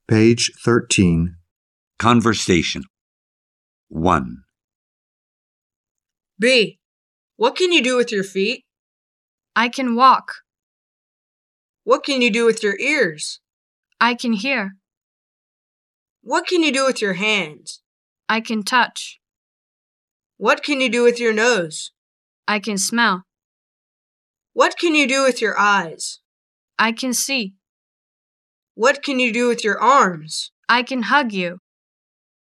Page 13. Conversation. 1. B. What can you do with your feet? I can walk. What can you do with your ears? I can hear. What can you do with your hands? I can touch. What can you do with your nose? I can smell. What can you do with your eyes? I can see. What can you do with your arms? I can hug you.